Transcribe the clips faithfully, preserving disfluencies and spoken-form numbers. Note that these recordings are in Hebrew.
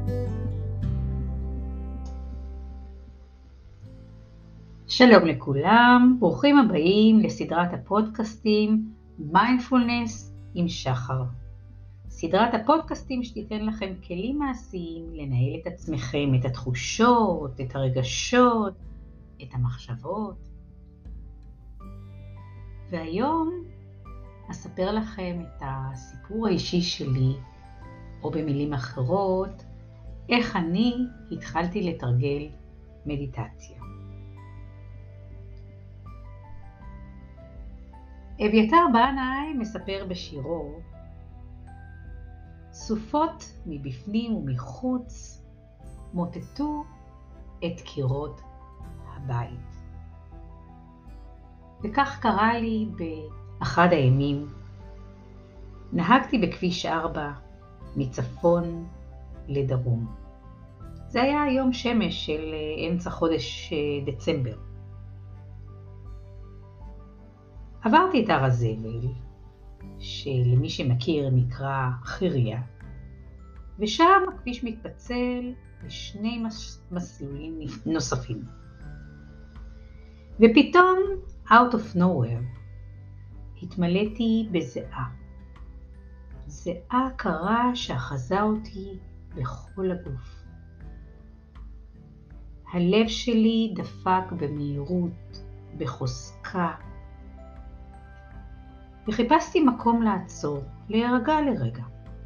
שלום לכולם, ברוכים הבאים לסדרת הפודקאסטים מיינדפולנס עם שחר. סדרת הפודקאסטים שתיתן לכם כלים מעשיים לנהל את עצמכם, את התחושות, את הרגשות, את המחשבות. והיום אספר לכם את הסיפור האישי שלי, או במילים אחרות, איך אני התחלתי לתרגל מדיטציה. אביתר בנאי מספר בשירו, סופות מבפנים ומחוץ מוטטו את קירות הבית. וכך קרה לי באחד הימים. נהגתי בכביש ארבע מצפון לדרום. זה היה יום שמש של אמצע חודש דצמבר. עברתי את הר הזבל, שלמי שמכיר נקרא חיריה, ושם הכביש מתפצל לשני מסלולים נוספים. ופתאום, out of nowhere, התמלאתי בזיעה. זיעה קרה שאחזה אותי בכל הגוף. הלב שלי דפק במהירות, בחוזקה, וחיפשתי מקום לעצור, להירגע לרגע.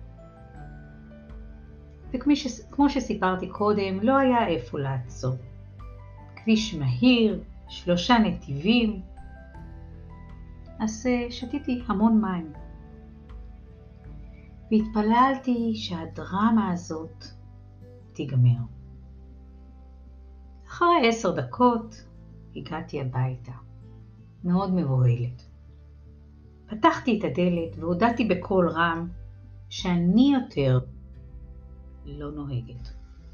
וכמו שסיפרתי קודם, לא היה איפה לעצור. כביש מהיר, שלושה נתיבים, אז שתיתי המון מים. והתפללתי שהדרמה הזאת תיגמר. אחרי עשר דקות הגעתי הביתה, מאוד מבוהלת. פתחתי את הדלת והודעתי בקול רם שאני יותר לא נוהגת.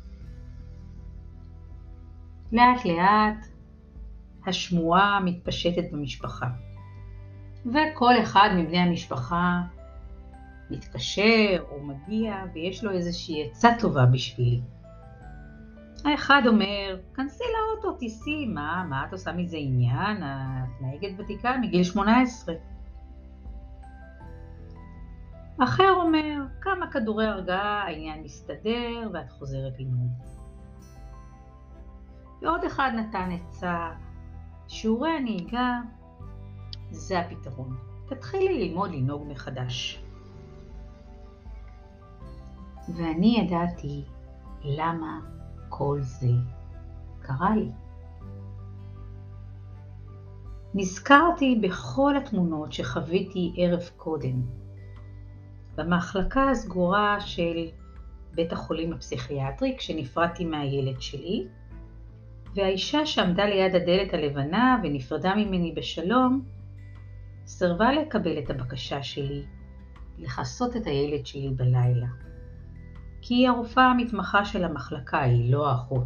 לאט לאט השמועה מתפשטת במשפחה, וכל אחד מבני המשפחה מתקשר או מגיע ויש לו איזושהי עצה טובה בשבילי. האחד אומר, כנסי לאוטו, תיסעי, מה, מה את עושה מזה עניין? את נהגת ותיקה מגיל שמונה עשרה. אחר אומר, כמה כדורי הרגעה, העניין מסתדר ואת חוזרת לנהוג. ועוד אחד נתן עצה, שיעורי הנהיגה זה הפתרון. תתחילי ללמוד לנהוג מחדש. ואני ידעתי למה כל זה קרה לי. נזכרתי בכל התמונות שחוויתי ערב קודם, במחלקה הסגורה של בית החולים הפסיכיאטרי כשנפרדתי מהילד שלי, והאישה שעמדה ליד הדלת הלבנה ונפרדה ממני בשלום, סרבה לקבל את הבקשה שלי לחסות את הילד שלי בלילה. כי היא הרופאה המתמחה של המחלקה, היא לא האחות.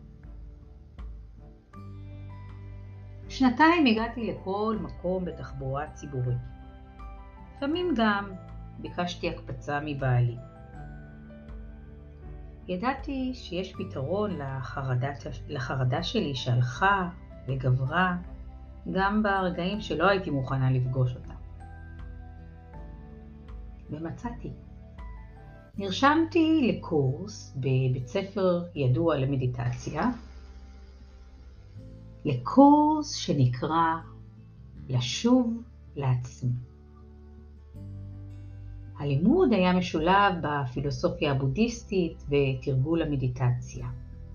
שנתיים הגעתי לכל מקום בתחבורה ציבורית. לפעמים גם ביקשתי הקפצה מבעלי. ידעתי שיש פתרון לחרדה, לחרדה שלי שהלכה וגברה, גם ברגעים שלא הייתי מוכנה לפגוש אותה. ומצאתי. נרשמתי לקורס בבית ספר ידוע למדיטציה, לקורס שנקרא לשוב לעצמי. הלימוד היה משולב בפילוסופיה הבודהיסטית ותרגול המדיטציה.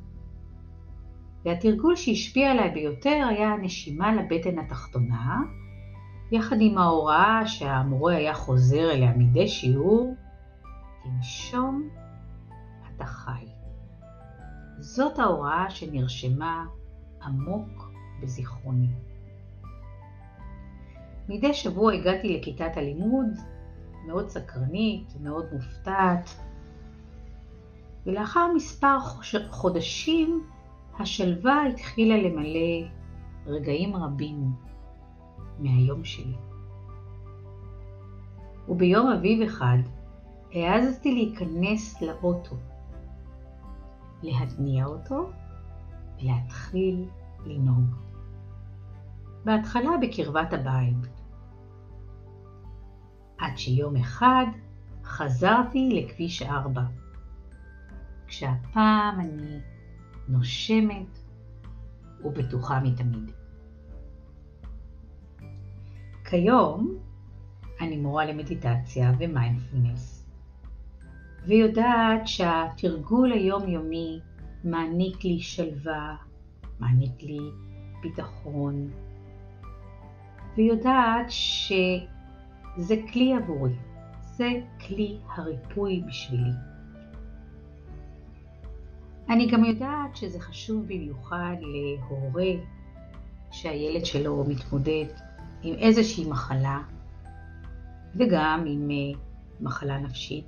והתרגול שהשפיע עליי ביותר היה נשימה לבטן התחתונה, יחד עם ההוראה שהמורה היה חוזר אליה מדי שיעור, תנשום, אתה חי. זאת ההוראה שנרשמה עמוק בזיכרוני. מדי שבוע הגעתי לכיתת הלימוד, מאוד סקרנית, מאוד מופתעת, ולאחר מספר חודשים השלווה התחילה למלא רגעים רבים מהיום שלי. וביום אביב אחד העזתי להיכנס לאוטו להתניע אותו ולהתחיל לנהוג. בהתחלה בקרבת הבית, עד שיום אחד חזרתי לכביש ארבע, כשהפעם אני נושמת ובטוחה מתמיד. כיום אני מורה למדיטציה ומיינדפולנס, ויודעת שהתרגול היומיומי מעניק לי שלווה, מעניק לי ביטחון, ויודעת שזה כלי עבורי, זה כלי הריפוי בשבילי. אני גם יודעת שזה חשוב במיוחד להורה שהילד שלו מתמודד עם איזושהי מחלה, וגם עם מחלה נפשית,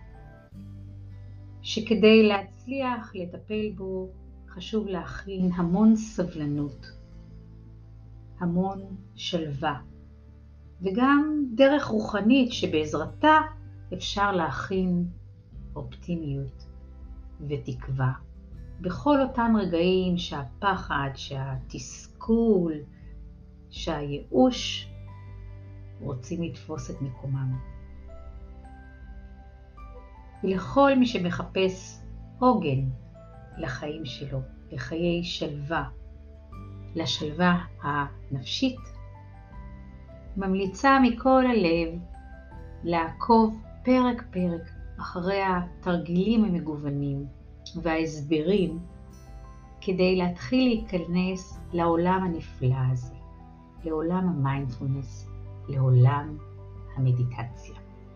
שכדי להצליח לטפל בו חשוב להכין המון סבלנות, המון שלווה, וגם דרך רוחנית שבעזרתה אפשר להכין אופטימיות ותקווה בכל אותם רגעים שהפחד, שהתסכול, שהייאוש רוצים לתפוס את מקומם. ולכל מי שמחפש עוגן לחיים שלו, לחיי שלווה, לשלווה הנפשית, ממליצה מכל הלב לעקוב פרק פרק אחרי התרגילים המגוונים וההסברים כדי להתחיל להיכנס לעולם הנפלא הזה, לעולם המיינדפולנס, לעולם המדיטציה.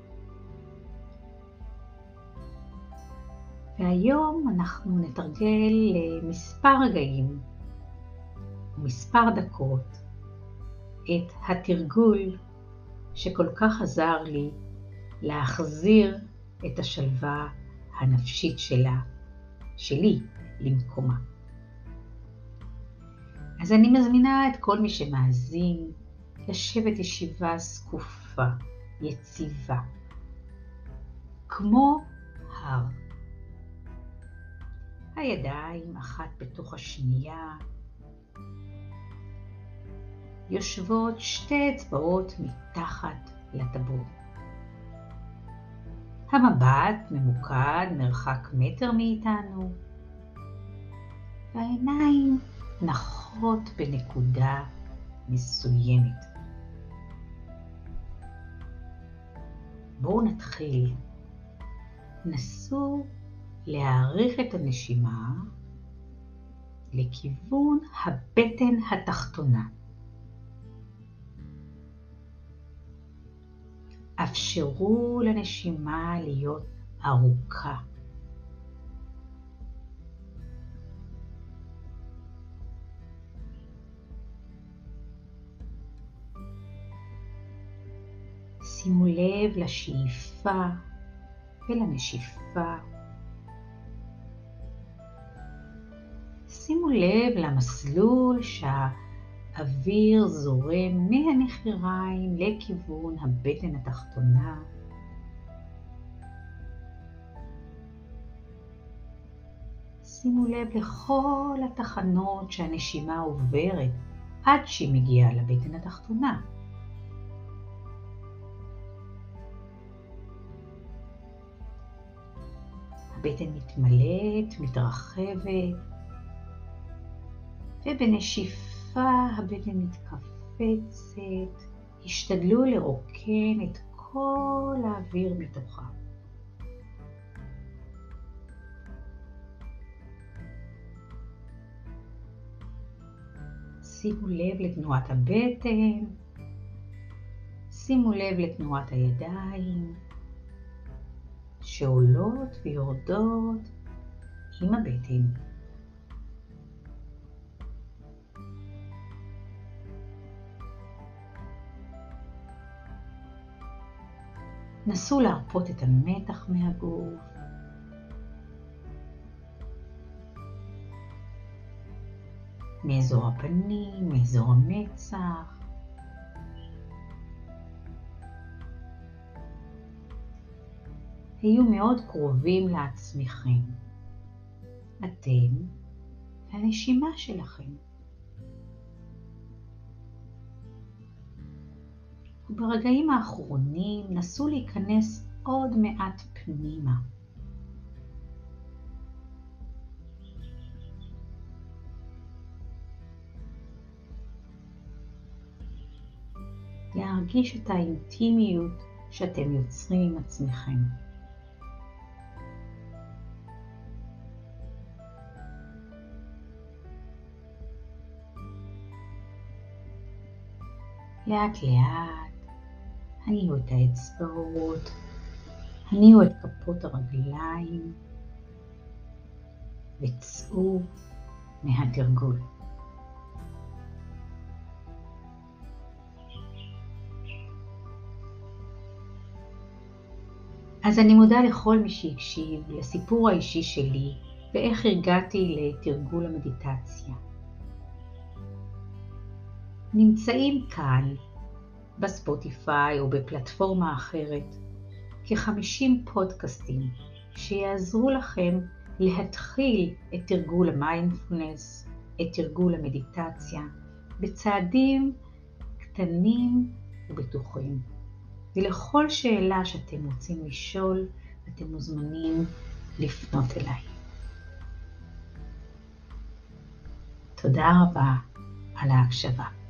והיום אנחנו נתרגל למספר רגעים, מספר דקות, את התרגול שכל כך עזר לי להחזיר את השלווה הנפשית שלה, שלי, למקומה. אז אני מזמינה את כל מי שמאזין לשבת ישיבה זקופה, יציבה, כמו הר. הידיים אחת בתוך השנייה, יושבות שתי אצבעות מתחת לטבור. המבט ממוקד מרחק מטר מאיתנו, והעיניים נחות בנקודה מסוימת. בואו נתחיל. נסו להאריך את הנשימה לכיוון הבטן התחתונה. אפשרו לנשימה להיות ארוכה. שימו לב לשאיפה ולנשיפה. שימו לב למסלול שהאוויר זורם מהנחיריים לכיוון הבטן התחתונה. שימו לב לכל התחנות שהנשימה עוברת עד שהיא מגיעה לבטן התחתונה. הבטן מתמלאת, מתרחבת, ובנשיפה הבטן מתכווצת. השתדלו לרוקן את כל האוויר מתוכה. שימו לב לתנועת הבטן, שימו לב לתנועת הידיים, שעולות ויורדות עם הבטן. נסו להרפות את המתח מהגוף. מאזור הפנים, מאזור המצח. היו מאוד קרובים לעצמכם. אתם והנשימה שלכם. וברגעים האחרונים נסו להיכנס עוד מעט פנימה. להרגיש את האינטימיות שאתם יוצרים עם עצמכם. לאט לאט הניעו את האצבעות, הניעו את כפות הרגליים וצאו מהתרגול. אז אני מודה לכל מי שהקשיב לסיפור האישי שלי ואיך הגעתי לתרגול המדיטציה. נמצאים כאן בספוטיפיי או בפלטפורמה אחרת כ-חמישים פודקאסטים שיעזרו לכם להתחיל את תרגול המיינדפולנס, את תרגול המדיטציה, בצעדים קטנים ובטוחים. ולכל שאלה שאתם רוצים לשאול, אתם מוזמנים לפנות אליי. תודה רבה על ההקשבה.